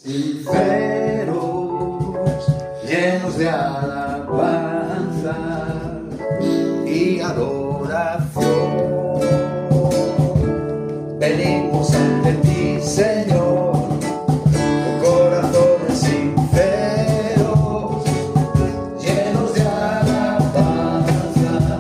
sinceros, llenos de alabanza y adoración. Venimos ante ti, Señor, con corazones sinceros, llenos de alabanza.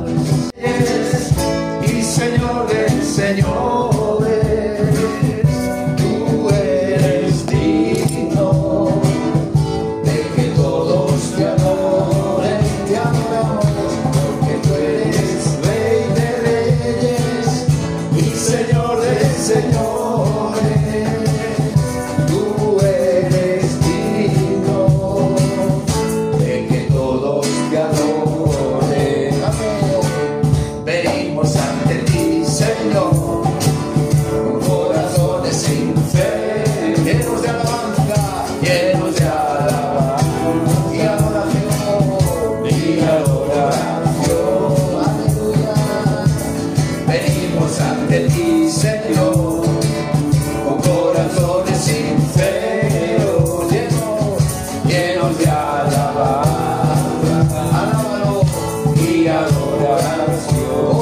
Y Señor de señores, tú eres digno de que todos te adoren, te adoramos, porque tú eres Rey de reyes y Señor de señores. Tú eres digno de que todos te adoren. Amén. Venimos ante ti, Señor, con corazones sinceros, llenos de alabanza, llenos de alabanza y adoración, y adoración. Aleluya. Venimos ante ti, Señor, con corazones sinceros, llenos de alabanza, alábalo y adoración,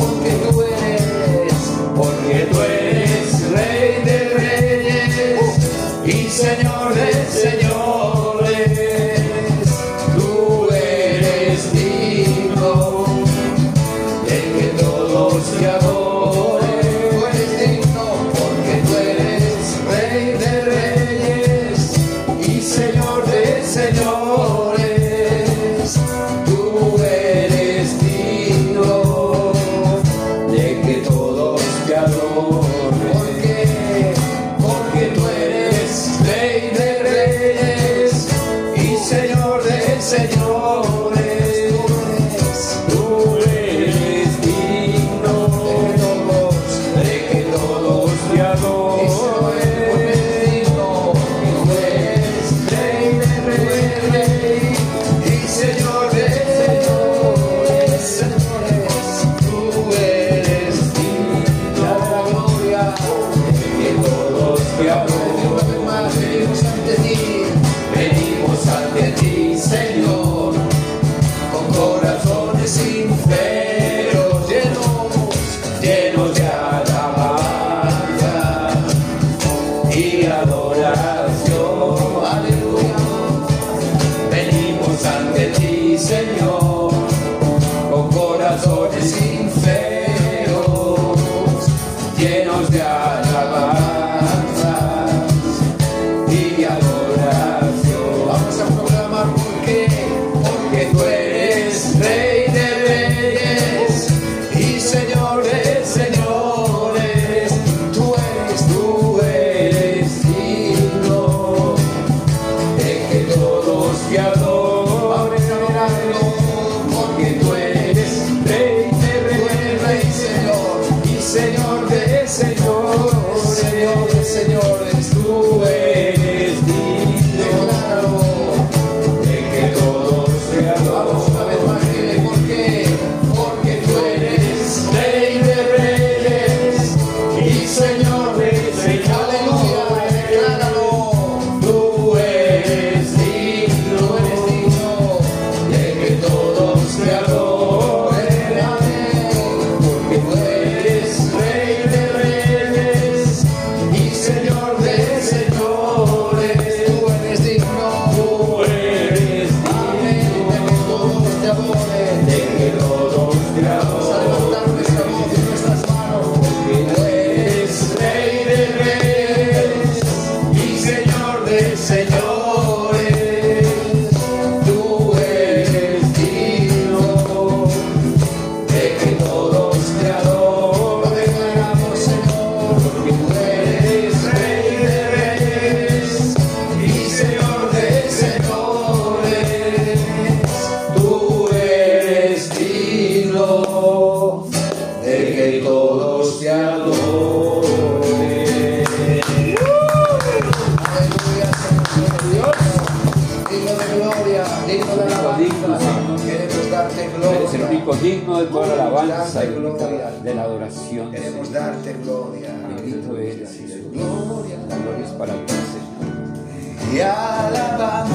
porque tú eres Rey de reyes y Señor de señores. Tú eres digno de que todos te adoren. Tú eres digno porque tú eres Rey de reyes y Señor de señores. Tú eres digno de que todos te adoren. Porque tú eres Rey de reyes y Señor de señores. Tú eres digno de que todos te adoren. Tú eres Rey de reyes y Señor de señores. Tú eres digno de la gloria, que todos te adoren. Venimos ante ti, Señor, con corazones sinceros, llenos de alabanza y adoración. Aleluya. Venimos ante ti, Señor, con corazones sinceros, llenos de alabanza y adoración. Vamos a proclamar porque tú eres Rey de reyes y Señor de señores. Tú eres digno de que todos te adoren. Porque tú eres Rey de reyes, Señor y Señor de señores. Señor de señores, tú eres digno de que todos te adoren. Una vez más, ¿por qué? Porque tú eres Rey de reyes y Señor de señores. Aleluya, decláralo. Tú eres digno de que todos te adoren. Amén. Porque tú eres Rey de reyes y Señor de señores. Tú eres digno. Tú eres digno de que todos te adoren. De que todos te adoren. Vamos a levantar nuestra voz y nuestras manos. Porque tú eres Rey de reyes y Señor de señores. Tú eres digno de que todos te adoren. Declaramos, Señor, porque tú eres Rey de reyes y Señor de señores. Tú eres digno de que todos te adoren. Aleluya, Señor Dios, digno de gloria, digno de alabanza. Queremos darte gloria. Eres el único digno de toda la alabanza y Gloria. de la adoración. Queremos Señor. darte gloria. Bendito eres, Jesús. Gloria. La gloria es para ti, Señor. y alabanzas.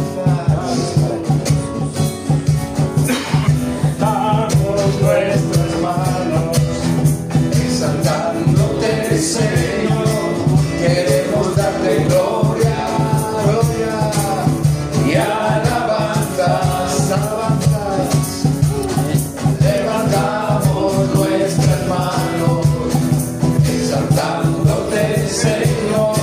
Damos nuestras manos exaltándote, Señor. Queremos darte gloria, gloria y alabanzas, alabanzas. Levantamos nuestras manos exaltándote, Señor.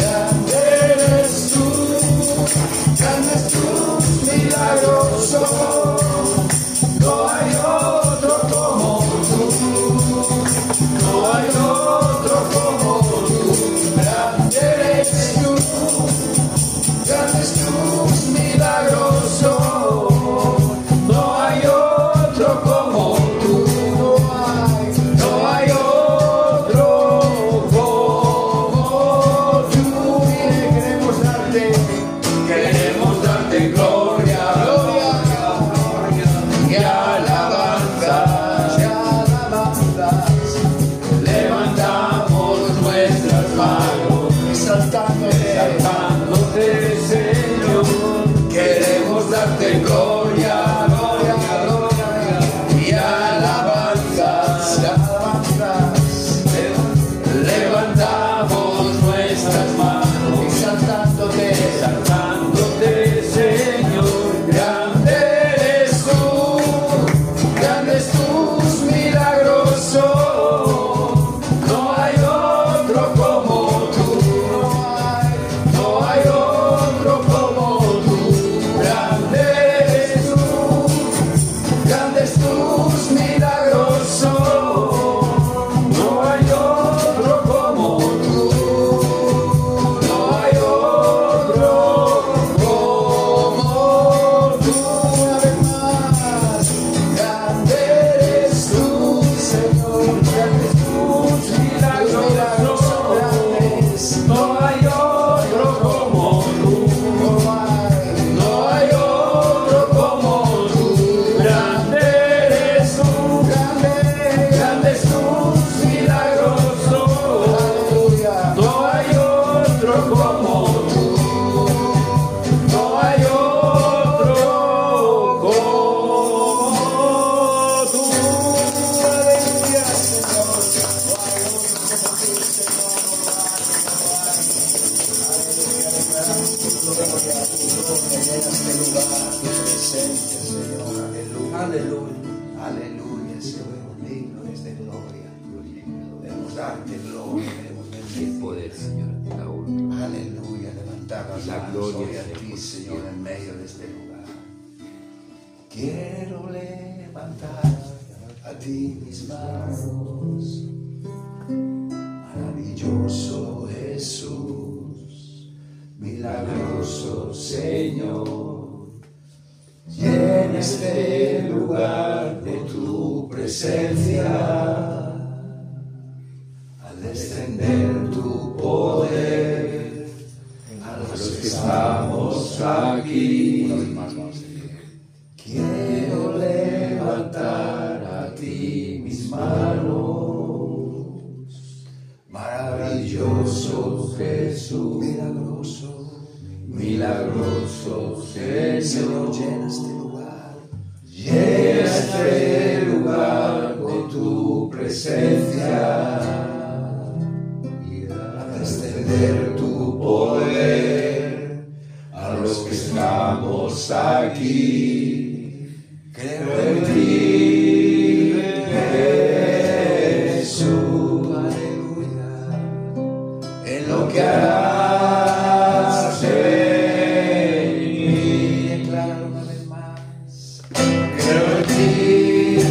Grande es tú, milagroso. No hay otro como tú. No hay otro como tú. Grande eres tú. Grande es tú, milagroso. No hay otro como tú. No hay otro como tú. Queremos darte gloria, gloria, gloria y alabanzas, y alabanzas. Levantamos nuestras manos exaltándote, Señor. Queremos darte gloria, gloria, gloria y alabanzas, y alabanzas. Levantamos nuestras manos exaltándote, Señor. Grande eres tú, milagroso. No hay otro como tú. No hay otro como tú. Grande eres tú, milagroso. No hay otro como tú. No hay otro como tú. Una vez más. Grande eres tú, Señor. Grande es tú, milagroso. Grandes. No hay otro como tú. No hay otro como tú. Grande eres tú. Grande es tú, milagroso. Aleluya. No hay otro como tú. No hay otro como tú. Aleluya, Señor. No hay otro como tú, Señor. Aleluya, declaramos tu gloria, llena este lugar, tu presencia, Señor. Aleluya. Aleluya. Aleluya, Señor. Digno es de gloria. Debemos darte gloria, debemos El bendecir. poder, Señor, la honra. Aleluya, levantar las La manos gloria hoy a sea ti, por Señor, siempre. en medio de este lugar. Quiero levantar a ti mis manos, maravilloso Jesús, milagroso Señor. Llena este lugar de tu presencia. Al descender tu poder, a los que estamos aquí, quiero levantar a ti mis manos. Maravilloso Jesús, milagroso, milagroso Señor, llena este lugar. Llena este lugar de tu presencia. Extender tu poder a los que estamos aquí. Creo en ti, Jesús. Aleluya. En lo que harás en mí. Declaro una vez más. Creo en ti,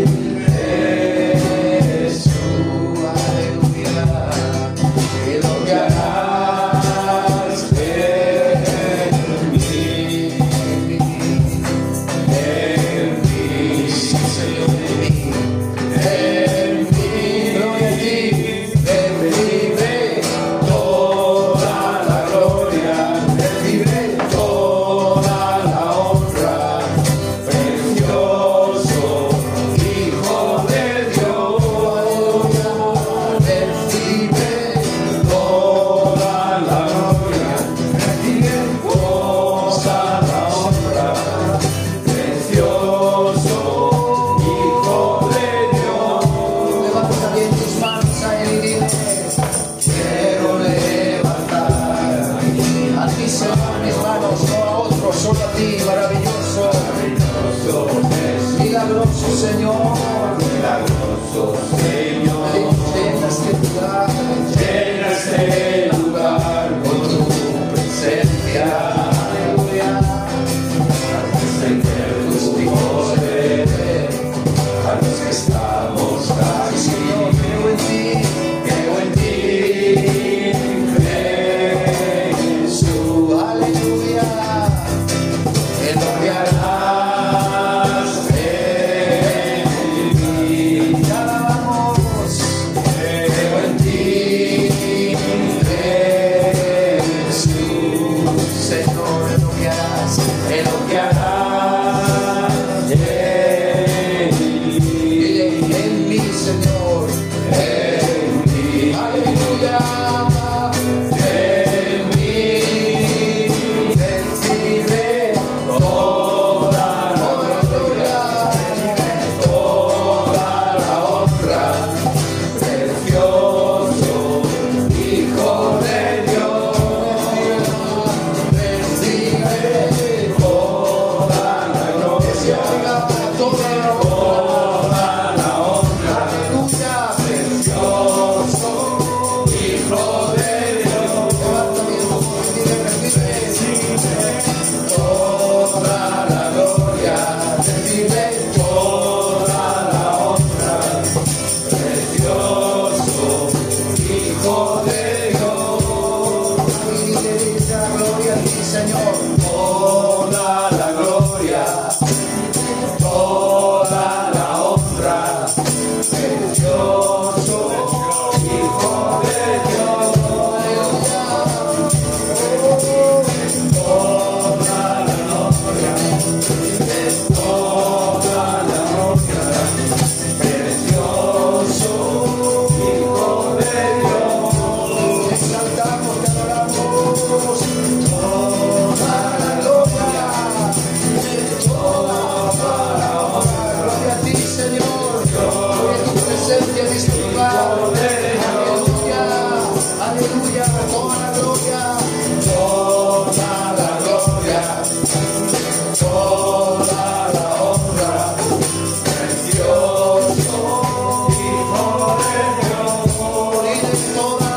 Jesús. Aleluya. En lo que harás en mí. Señor, mis manos, no a otros, solo a ti, maravilloso. Milagroso Señor. Milagroso Señor. Llena este lugar con tu presencia. Aleluya. Extender tu poder a los que estamos aquí. Señor, creo en ti. Creo en ti, Jesús. Aleluya. En lo que harás en mí. Te alabamos. Creo en ti, Jesús. Señor, en lo que harás. En lo que harás en Dile, en mí, Señor. mí. Aleluya. En mí Recibe toda la gloria. toda la honra, precioso Hijo de Dios. Recibe Toda la gloria, toda la toda la honra, aleluya. precioso Hijo de Dios. Levanta bien tu voz y dile, recibe Toda la gloria, recibe toda la honra, precioso Hijo de Dios. y dile la gloria a ti, Señor. Toda la gloria, toda la honra, precioso Hijo de Dios. Toda la gloria, toda la honra, precioso Hijo de Dios. Te exaltamos, te adoramos. Toda la gloria, toda la honra, Gloria a ti, Señor. Gloria a tu presencia en este lugar. Aleluya. Aleluya. Toda la gloria. toda la gloria, toda la honra, precioso Hijo de Dios. Dile toda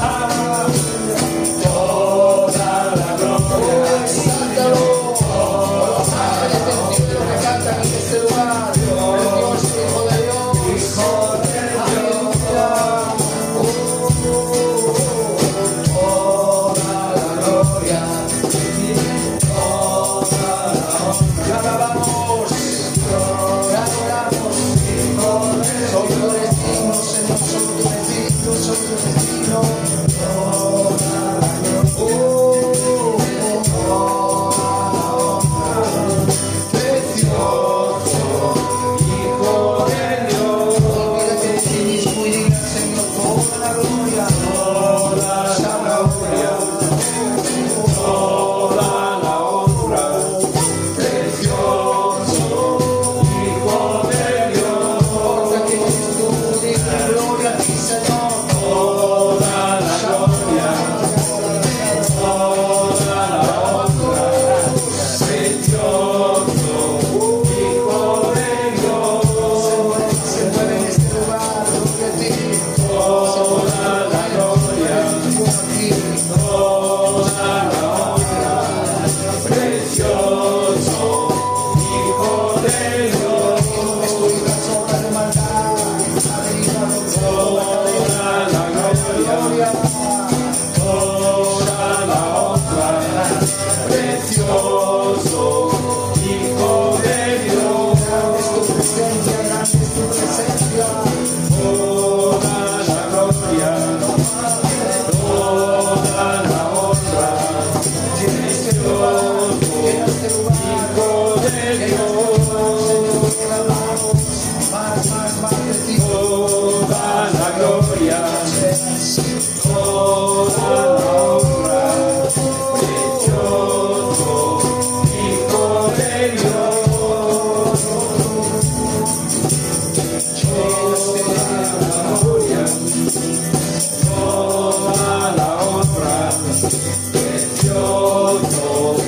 Toda la gloria, exáltalo. Los ángeles del cielo que cantan en este lugar. Precioso Hijo de Dios. Aleluya. toda la gloria, toda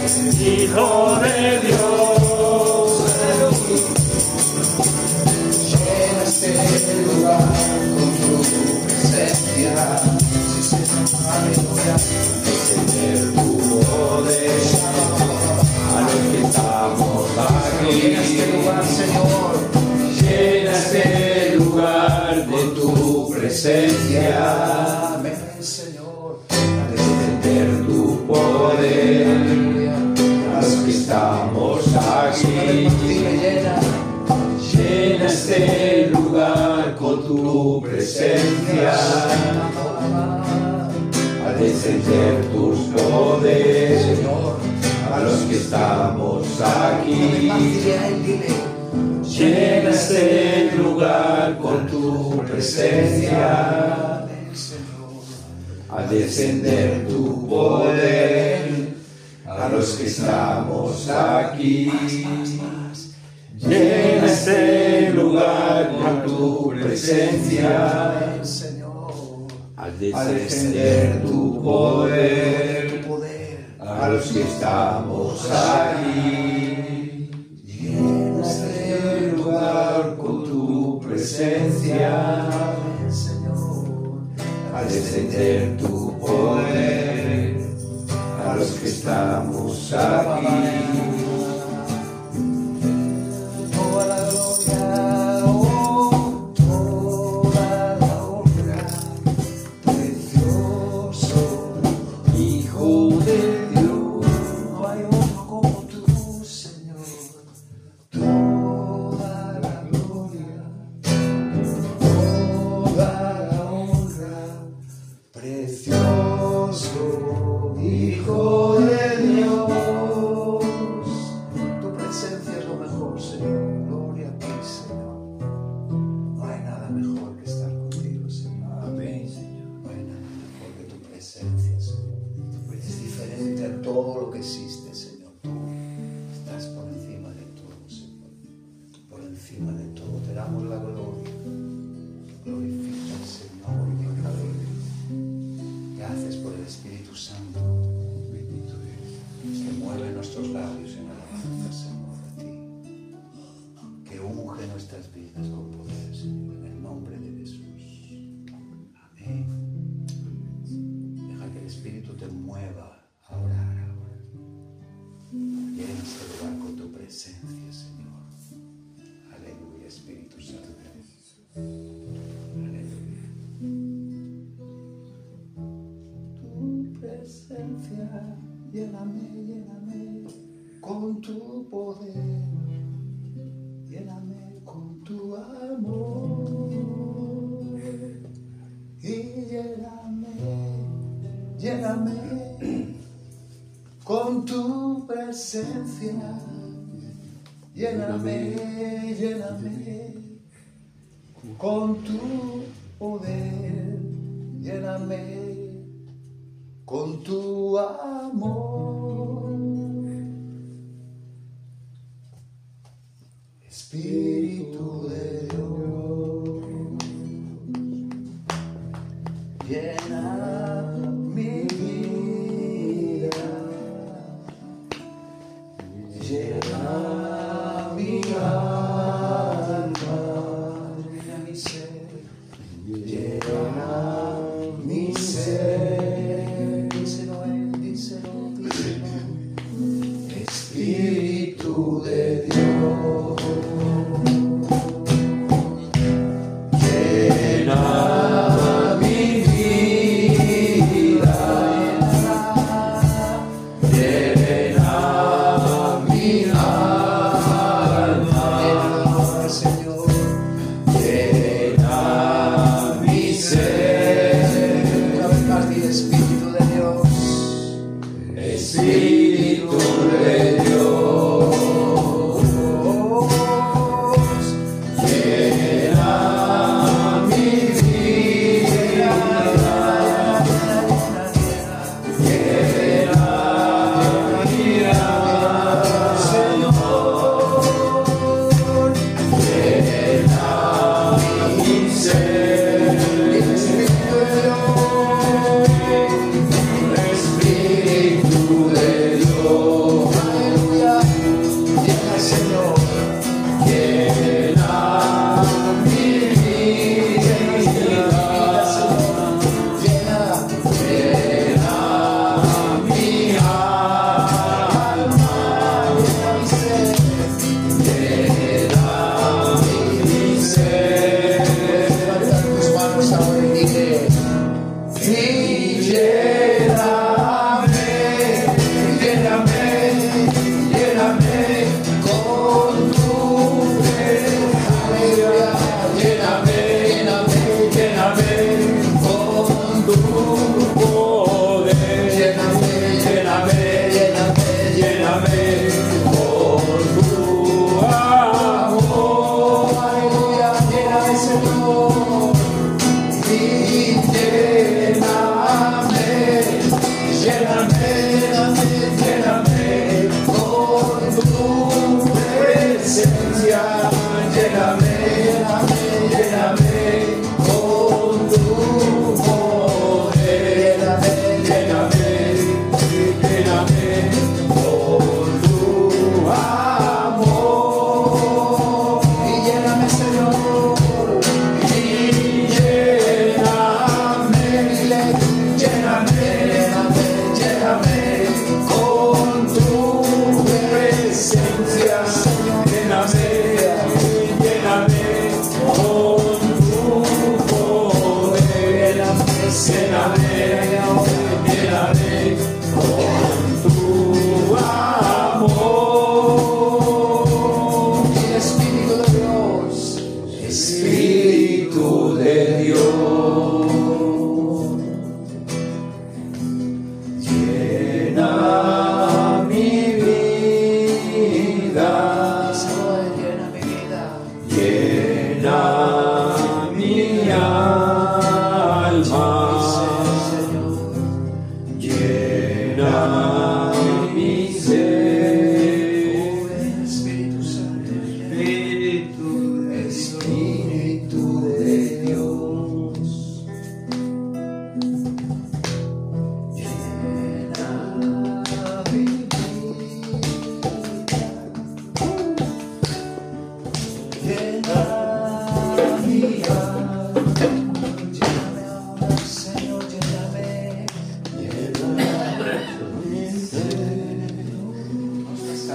Hijo de Dios. Llena este lugar con tu presencia. Sí, Señor, aleluya. Extender tu poder a los que estamos aquí. Llena este lugar, Señor. Llena este lugar de tu presencia. Amén, Señor. Extender tu poder a los que estamos aquí. Llena este lugar con tu presencia. Al descender tus poderes a los que estamos aquí. Llena este lugar con tu presencia. Al descender tu poder a los que estamos aquí. Llena este lugar con tu presencia. Al descender tu poder a los que estamos aquí. Llena este lugar con tu presencia. Al descender tu poder a los que estamos aquí. Toda la gloria, oh, toda la honra, precioso Hijo de Dios. No hay otro como tú, Señor. Toda la gloria, toda la honra, precioso Hijo de Dios. Tu presencia es lo mejor, Señor. Gloria a ti, Señor. No hay nada mejor que estar contigo, Señor. Amén, Señor. No hay nada mejor que tu presencia, Señor. Es diferente a todo lo que existe, Señor. Tú estás por encima de todo, Señor. Por encima de todo. Te damos la gloria. Glorifica al Señor y venga a ver. Gracias por el Espíritu Santo. Bendito eres. Que mueve nuestros labios en alabanza, Señor, a ti. Que unge nuestras vidas con poder, Señor, en el nombre de Jesús. Amén. Deja que el Espíritu te mueva a orar ahora. Llena este lugar con tu presencia, Señor. Aleluya, Espíritu Santo. Aleluya. Tu presencia, lléname, lléname con tu poder, lléname con tu amor y lléname, lléname con tu presencia, lléname, lléname con tu poder, lléname con tu amor. Espíritu de Dios, llena mi vida, llena mi alma, llena mi ser, llena mi ser. Díselo a él, díselo, díselo. Espíritu de Dios, llena mi vida, llena mi alma.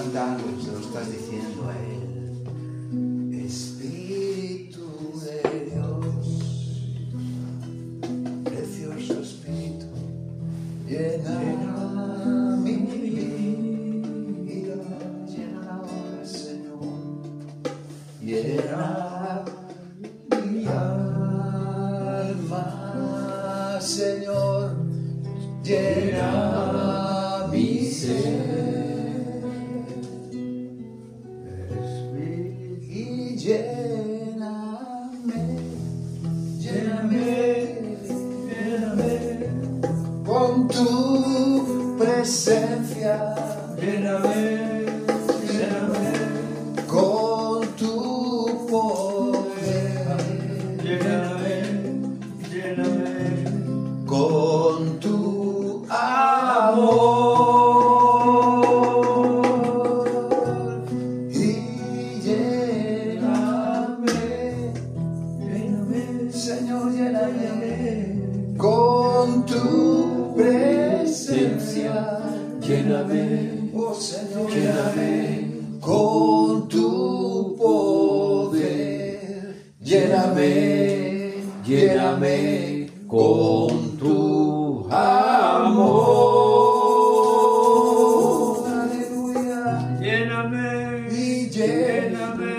cantando, se lo estás diciendo a Él. Espíritu de Dios, precioso Espíritu, llena mi vida, llena ahora, Señor, llena mi alma, Señor, llena mi ser. Lléname, lléname, lléname con tu presencia, lléname, lléname con tu poder, lléname, lléname con tu amor. Con tu presencia, lléname, oh Señor, lléname con tu poder, lléname, lléname con tu amor. Aleluya, lléname y lléname.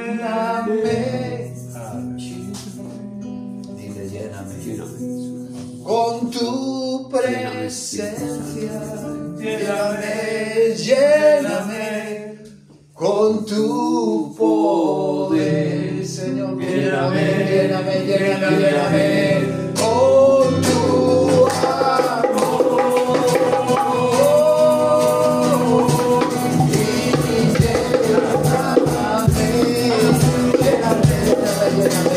Dile, lléname, lléname. Con tu presencia, lléname, lléname, con tu poder, Señor, lléname, lléname, lléname, lléname, con tu amor, y lléname, lléname, lléname,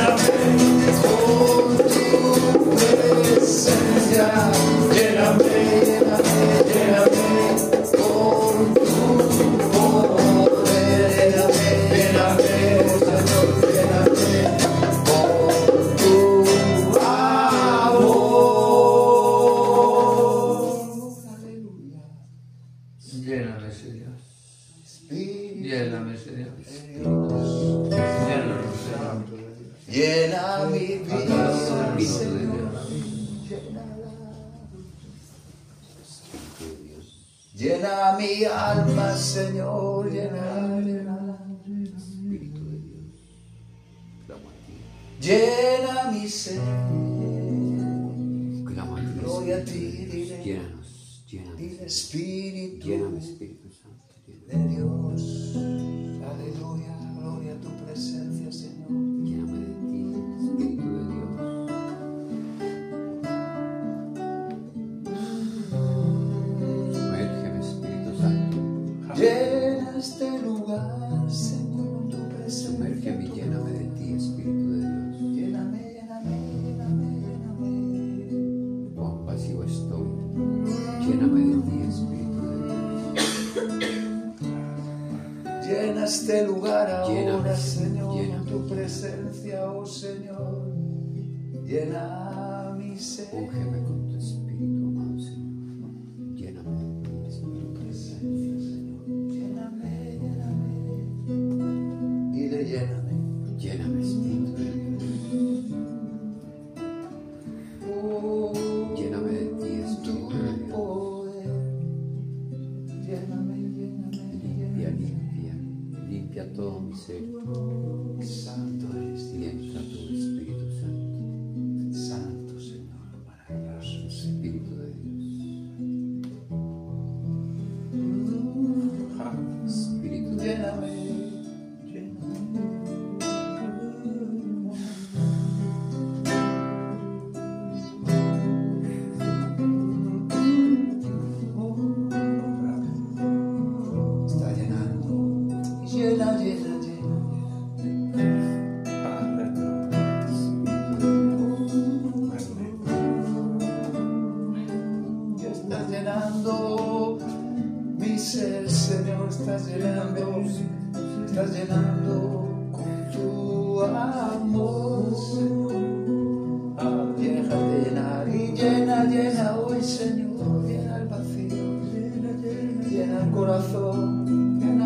con tu presencia, lléname, lléname, lléname con tu poder, lléname, lléname, Señor, lléname con tu amor. Aleluya. Lléname, Señor. Espíritu Lléname, Señor. de Dios. Lléname, Señor. Llena mi vida, Señor. Llena mi alma, Señor, llena, Espíritu de Dios, clamo a ti. llena mi ser. Clamo a ti, Gloria a ti, Espíritu de Dios. dile, Llénanos, llénanos. dile Espíritu Lléname, Espíritu Santo. Lléname. de Dios. Aleluya, gloria a tu presencia, Señor. Lléname de ti, Espíritu de Dios. Sumérgeme, Espíritu Santo. Llena este lugar, Señor, con tu presencia. Sumérgeme y lléname de ti, Espíritu de Dios. Lléname, lléname, lléname, lléname. Cuán vacío estoy. Lléname de ti, Espíritu de Dios. Llena este lugar ahora, Lléname, Señor, lléname. con tu presencia, oh Señor. Llena mi ser. Úngeme con tu Espíritu, amado Señor. Lléname de ti, Espíritu de Dios. Lléname, lléname. Dile, lléname. Lléname, Espíritu de Dios. Oh, Lléname de ti, tu Espíritu de Dios. poder. Lléname, lléname, Limpia, lléname. limpia, limpia todo mi ser. Santo eres Y Dios. entra tu Espíritu Santo. Santo Señor, maravilloso. Espíritu de Dios. Espíritu de Dios. Lléname, lléname. Está llenando. Llena, llena, llena. Estás llenando mi ser, Señor, estás llenando con tu amor, Señor. Déjate llenar y llena, llena hoy, Señor, llena el vacío, llena el corazón, llena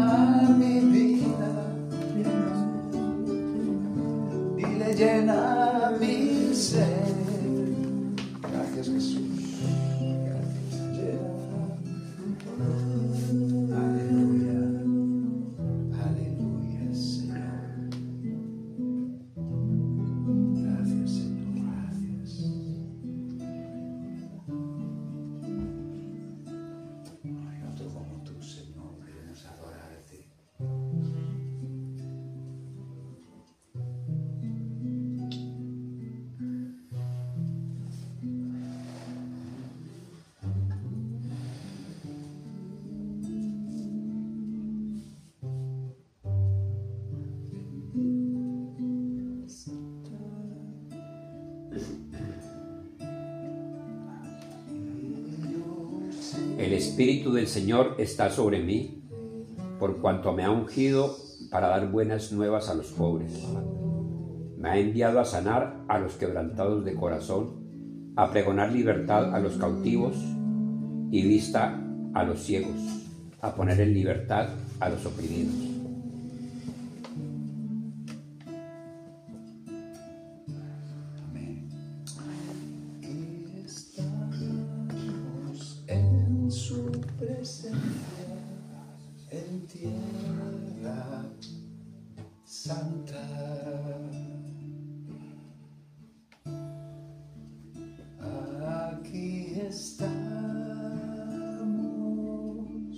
El Espíritu del Señor está sobre mí, por cuanto me ha ungido para dar buenas nuevas a los pobres. Me ha enviado a sanar a los quebrantados de corazón, a pregonar libertad a los cautivos y vista a los ciegos, a poner en libertad a los oprimidos. Amén. Y estamos en su presencia, en tierra santa. Aquí estamos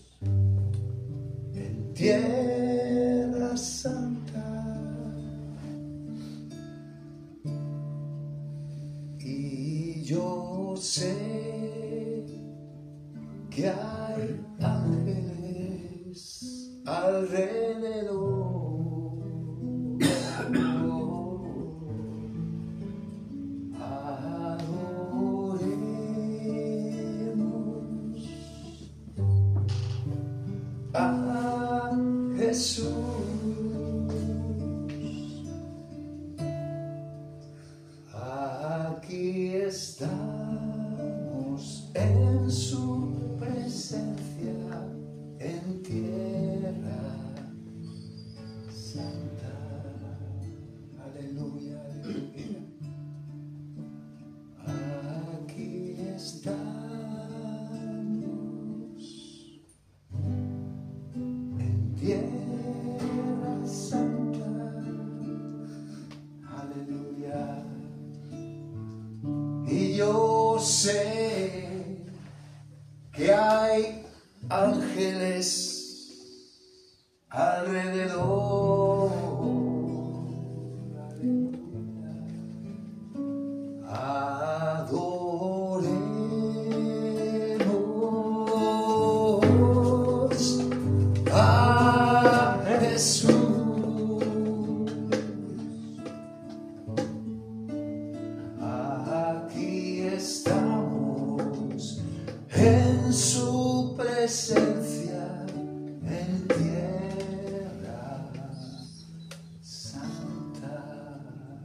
en tierra santa. Y yo sé que hay ángeles alrededor. Adoremos a Jesús. Aquí estamos en su presencia, en tierra santa. Aleluya, aleluya. Aquí estamos en tierra santa. Aleluya. Y yo sé que hay ángeles alrededor. Aleluya. Adoremos a Jesús. Aquí estamos en su presencia, en tierra santa.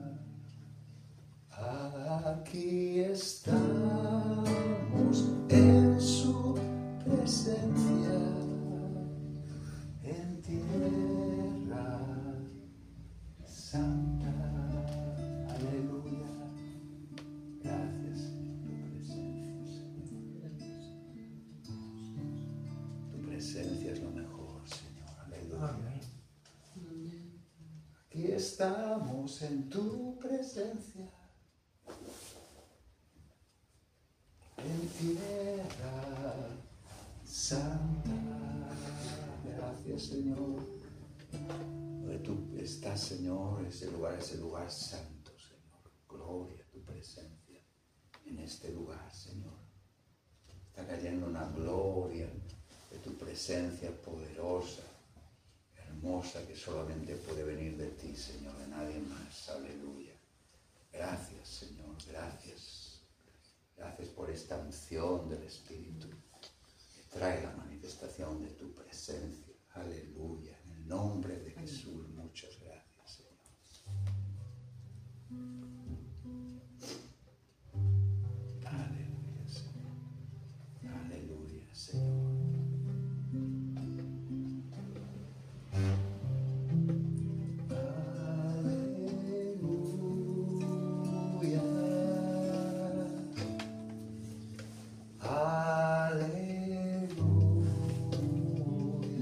Aquí estamos en su presencia, en tierra santa. Aleluya. Gracias, tu presencia, Señor. Tu presencia es lo mejor, Señor. Aleluya. Aquí estamos en tu presencia, en tierra santa. Gracias, Señor. Donde tú estás, Señor, ese lugar santo, Señor. Gloria a tu presencia en este lugar, Señor. Está cayendo una gloria de tu presencia poderosa, hermosa, que solamente puede venir de ti, Señor, de nadie más. Aleluya. Gracias, Señor, gracias. Gracias por esta unción del Espíritu que trae la manifestación de tu presencia. Aleluya. En el nombre de Jesús, muchas gracias, Señor. Aleluya, Señor. Aleluya, Señor. Aleluya.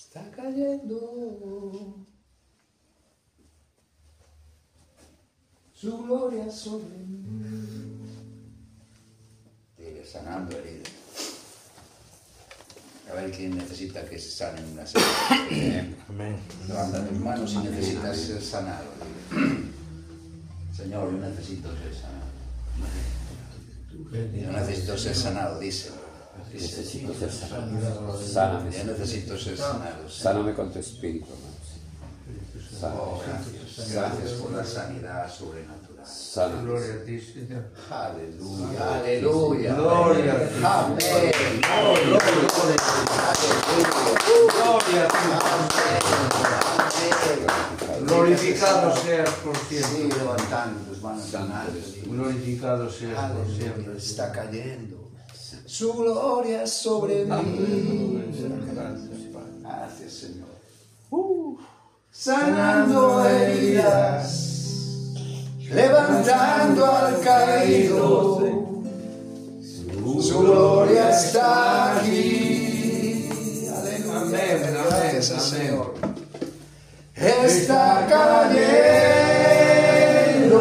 está cayendo. Su gloria sobre mí. Sigue sanando heridas. A ver quién necesita que se sane una herida. Amén. Levanta tus manos si necesitas ser sanado. Señor, yo necesito ser sanado. Yo necesito ser sanado, díselo. Necesito ser sanado. Sáname. Yo necesito ser sanado. Sáname con tu espíritu, hermanos. Oh, gracias. Gracias por la sanidad sobrenatural. Sáname. Gloria a ti, Señor. Aleluya. Aleluya. Gloria a ti. Amén. Gloria a ti. Glorificado seas por siempre. Sigue levantando tus manos en alto. Glorificado seas por Aleluya. siempre. Está cayendo. Su gloria sobre mí. Gracias, Señor. Sanando heridas, levantando al caído. Su gloria está aquí. Aleluya. Amén, Gracias al amén. Señor. Está cayendo.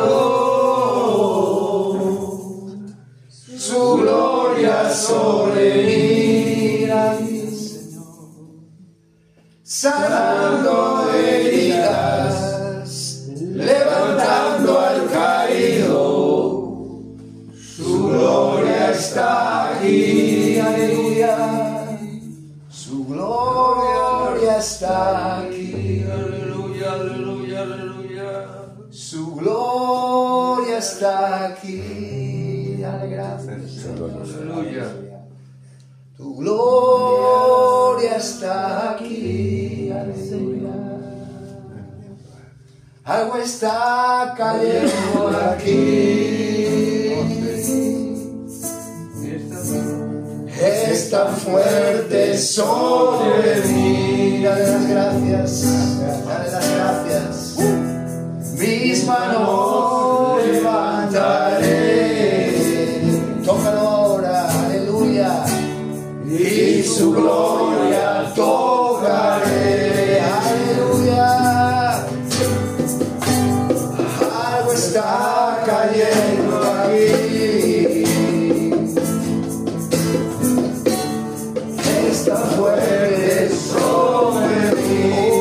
Su gloria sobre mí, Señor, sanando heridas, levantando al caído. Su gloria está aquí, aleluya. Su gloria está aquí, Aleluya, aleluya, aleluya. su gloria está aquí. Dale gracias. Aleluya. Tu gloria está aquí. Aleluya. Algo está cayendo aquí. Es tan fuerte sobre mí. Dale las gracias. Dale las gracias. Mis manos levantaré. Tócalo ahora, aleluya. Y su gloria tocaré, aleluya. Algo está cayendo aquí. Está fuerte sobre mí.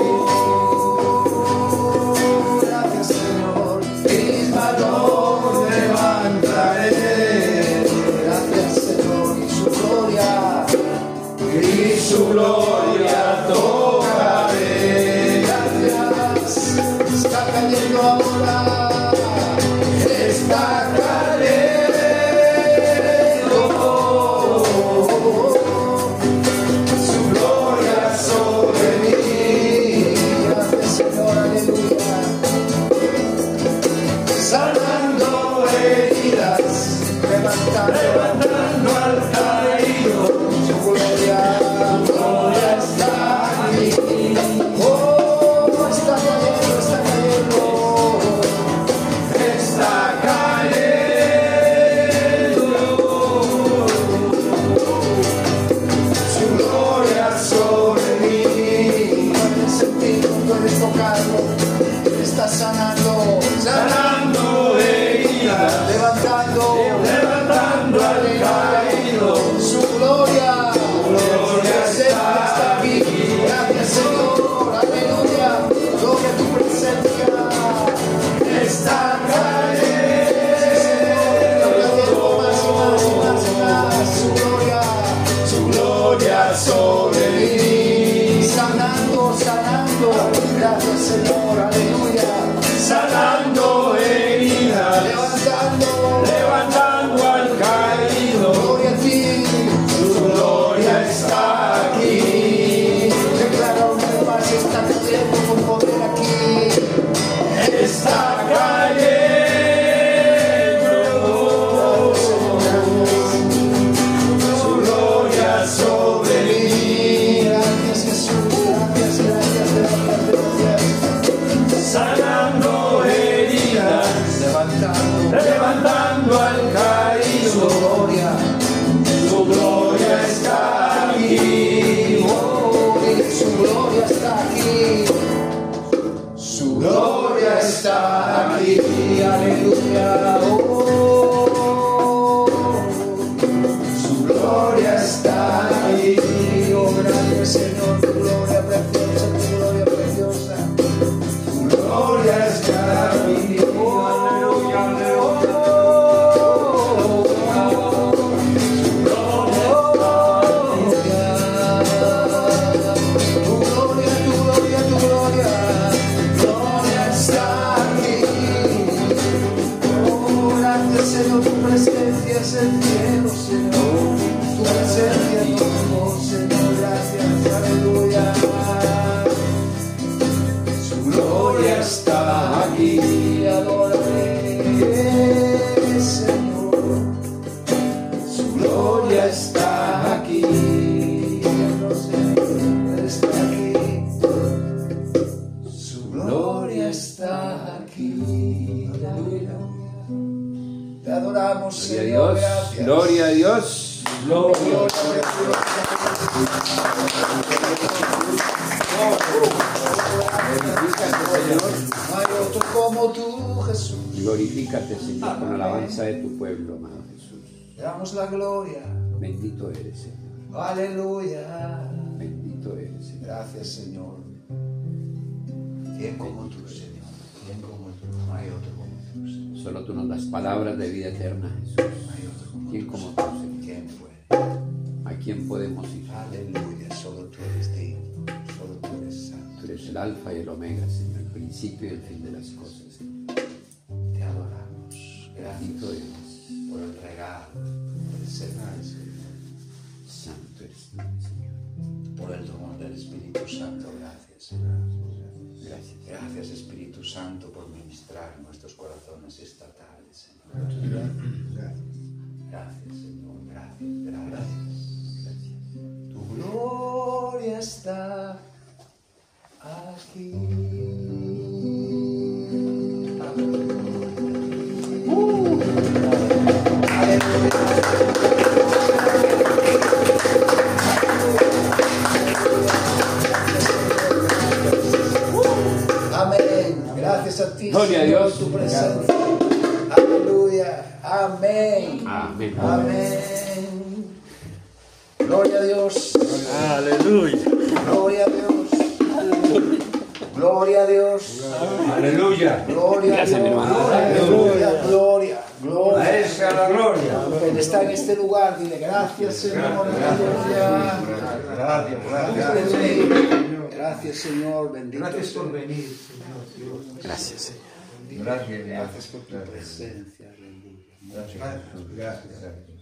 Gracias, Señor. Mis manos levantaré. Gracias, Señor. Y su gloria tocaré. Gracias. Está cayendo ahora. Está cayendo. Su gloria sobre mí. Gracias, Señor. Aleluya. Sanando heridas, levantando al caído. Su gloria está aquí. Oh, está cayendo, está cayendo. Está cayendo. Su gloria sobre mí. Puedes sentirlo, puedes tocarlo. Está sanando, sanando heridas, levantando al caído. Su gloria está aquí. Gracias, Señor. Aleluya. Gloria a tu presencia. Está cayendo más y más y más y más. Su gloria sobre mí. Sanando. Gracias, Señor. Aleluya. Sanando heridas, levantando al caído. Gloria a ti. Su gloria está aquí. Declara una vez más, está cayendo con poder aquí. Está cayendo. Su gloria sobre mí. Gracias, Jesús. Gracias. Sanando heridas, levantando al caído. Su gloria está aquí. Oh, adoramos, Gloria a Señor, Dios. gracias. Gloria a Dios. Gloria. Glorifícate, Señor. No hay otro como tú, Jesús. Glorifícate, Señor, con alabanza de tu pueblo, amado Jesús. Te damos la gloria. Bendito eres, Señor. Aleluya. Bendito eres, Señor. Gracias, Señor. ¿Quién como tú, Señor? ¿Quién como tú? No hay otro como tú, Señor. Solo tú nos das palabras de vida eterna, Jesús. No hay otro como ¿Quién tú, como Señor. tú, Señor? ¿Quién puede? ¿A quién podemos ir? Aleluya. Solo tú eres digno. Solo tú eres santo. Tú eres el alfa y el omega, Señor, el principio y el fin de las cosas, Señor. Te adoramos. Bendito Gracias eres. por el regalo del servicio. Santo eres tú, Señor. Por el don del Espíritu Santo. Gracias, Señor. Gracias. Gracias, Espíritu Santo, por ministrar nuestros corazones esta tarde, Señor. Gracias, Señor. Gracias, gracias. Tu gloria está aquí. Amén. Gracias a ti, Gloria a Señor, Dios. tu presencia. Aleluya. Amén. Amén. Amén. Gloria a Dios. Aleluya. Gloria a Dios. Gloria a Dios. Aleluya. Gloria a Gracias, Dios. mi hermano. Gloria, gloria, A gloria. esa la gloria. Él está en este lugar. Dile gracias, Señor. Aleluya. Gracias. Gracias, Señor. Bendito. Gracias por sea. venir, Señor Dios. Gracias, Señor. Gracias, Gracias por tu presencia. Aleluya. Gracias.